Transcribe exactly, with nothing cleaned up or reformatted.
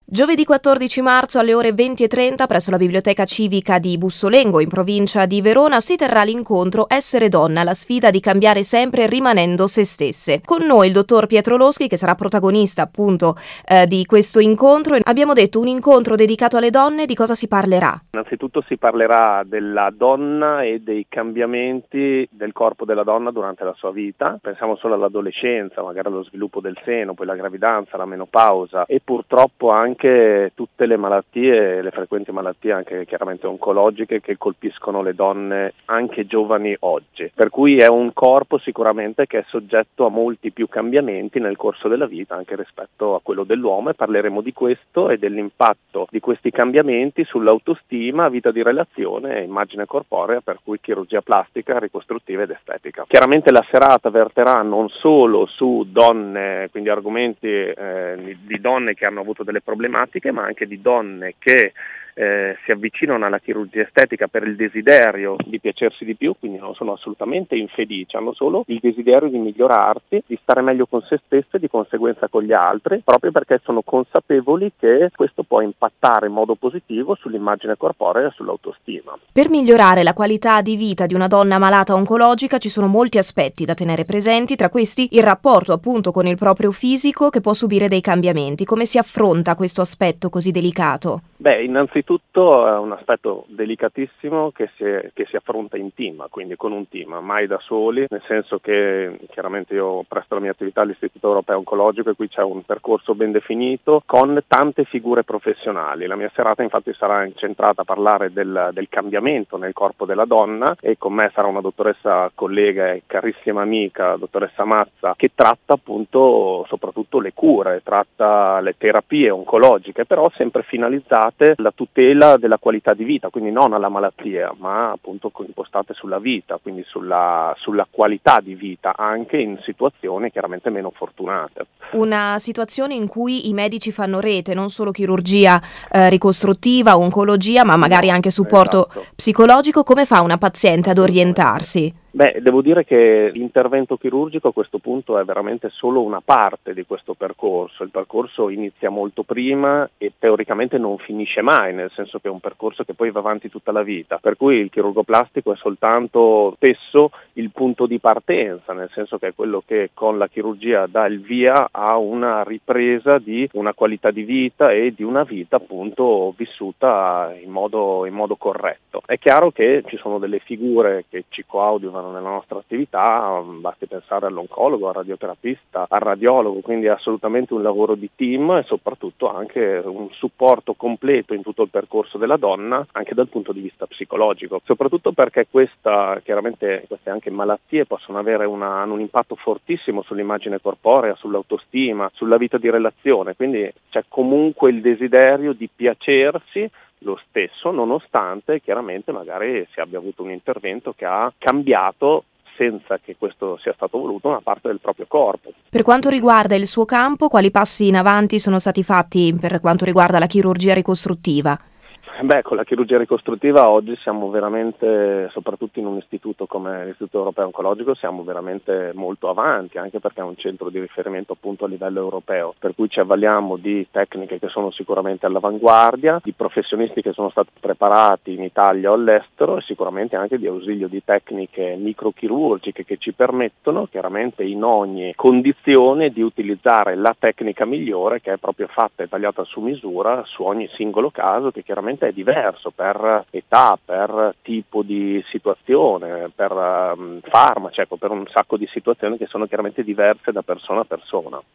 Giovedì quattordici marzo alle ore venti e trenta presso la Biblioteca Civica di Bussolengo, in provincia di Verona, si terrà l'incontro Essere donna, la sfida di cambiare sempre rimanendo se stesse. Con noi il dottor Pietro Loschi, che sarà protagonista appunto eh, di questo incontro. Abbiamo detto un incontro dedicato alle donne, di cosa si parlerà? Innanzitutto si parlerà della donna e dei cambiamenti del corpo della donna durante la sua vita. Pensiamo solo all'adolescenza, magari allo sviluppo del seno, poi la gravidanza, la menopausa e purtroppo anche anche tutte le malattie, le frequenti malattie anche chiaramente oncologiche che colpiscono le donne anche giovani oggi. Per cui è un corpo sicuramente che è soggetto a molti più cambiamenti nel corso della vita anche rispetto a quello dell'uomo, e parleremo di questo e dell'impatto di questi cambiamenti sull'autostima, vita di relazione e immagine corporea, per cui chirurgia plastica, ricostruttiva ed estetica. Chiaramente la serata verterà non solo su donne, quindi argomenti eh, di donne che hanno avuto delle problematiche, ma anche di donne che eh, si avvicinano alla chirurgia estetica per il desiderio di piacersi di più, quindi non sono assolutamente infelici, hanno solo il desiderio di migliorarsi, di stare meglio con se stesse e di conseguenza con gli altri, proprio perché sono consapevoli che questo può impattare in modo positivo sull'immagine corporea e sull'autostima. Per migliorare la qualità di vita di una donna malata oncologica ci sono molti aspetti da tenere presenti, tra questi il rapporto appunto con il proprio fisico, che può subire dei cambiamenti. Come si affronta questo aspetto così delicato? Beh, innanzitutto è un aspetto delicatissimo che si, che si affronta in team, quindi con un team, mai da soli, nel senso che chiaramente io presto la mia attività all'Istituto Europeo Oncologico e qui c'è un percorso ben definito con tante figure professionali. La mia serata infatti sarà incentrata a parlare del, del cambiamento nel corpo della donna, e con me sarà una dottoressa collega e carissima amica, dottoressa Mazza, che tratta appunto soprattutto le cure, tratta le terapie oncologiche, però sempre finalizzate alla tutela della qualità di vita, quindi non alla malattia, ma appunto impostate sulla vita, quindi sulla, sulla qualità di vita anche in situazioni chiaramente meno fortunate. Una situazione in cui i medici fanno rete, non solo chirurgia eh, ricostruttiva, oncologia, ma magari No, anche supporto esatto. psicologico. Come fa una paziente ad orientarsi? Beh, devo dire che l'intervento chirurgico a questo punto è veramente solo una parte di questo percorso. Il percorso inizia molto prima e teoricamente non finisce mai, nel senso che è un percorso che poi va avanti tutta la vita. Per cui il chirurgo plastico è soltanto spesso il punto di partenza, nel senso che è quello che con la chirurgia dà il via a una ripresa di una qualità di vita e di una vita appunto vissuta in modo, in modo corretto. È chiaro che ci sono delle figure che ci coadiuvano nella nostra attività, basti pensare all'oncologo, al radioterapista, al radiologo, quindi è assolutamente un lavoro di team e soprattutto anche un supporto completo in tutto il percorso della donna, anche dal punto di vista psicologico, soprattutto perché questa, chiaramente queste anche malattie possono avere una, un impatto fortissimo sull'immagine corporea, sull'autostima, sulla vita di relazione, quindi c'è comunque il desiderio di piacersi lo stesso, nonostante chiaramente magari si abbia avuto un intervento che ha cambiato, senza che questo sia stato voluto, una parte del proprio corpo. Per quanto riguarda il suo campo, quali passi in avanti sono stati fatti per quanto riguarda la chirurgia ricostruttiva? Beh, con la chirurgia ricostruttiva oggi siamo veramente, soprattutto in un istituto come l'Istituto Europeo Oncologico, siamo veramente molto avanti, anche perché è un centro di riferimento appunto a livello europeo, per cui ci avvaliamo di tecniche che sono sicuramente all'avanguardia, di professionisti che sono stati preparati in Italia o all'estero, e sicuramente anche di ausilio di tecniche microchirurgiche che ci permettono chiaramente in ogni condizione di utilizzare la tecnica migliore, che è proprio fatta e tagliata su misura su ogni singolo caso, che chiaramente è diverso per età, per tipo di situazione, per um, farmaci, ecco, per un sacco di situazioni che sono chiaramente diverse da persona a persona.